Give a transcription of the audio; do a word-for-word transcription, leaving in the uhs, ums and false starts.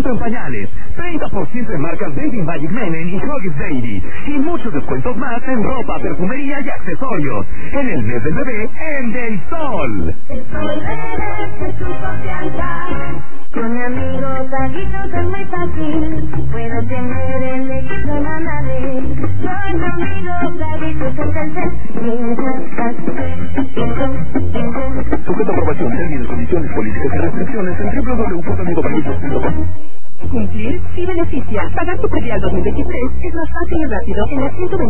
ciento en pañales, treinta por ciento en marcas Baby Magic Menen y Huggies Baby, y muchos descuentos más en ropa, perfumería y accesorios. En el mes del bebé, en Del Sol. El Sol merece tu confianza. Con mi amigo Paguitos es muy fácil. Puedo tener el equipo ganador. Con mi amigo Paguitos es el ser. Sujeto a aprobación, términos, condiciones, políticas y restricciones en doble u doble u doble u punto amigo paguitos punto com. Cumplir sí beneficia. Pagar tu predial dos mil veintitrés es más fácil y rápido en la ciento veinte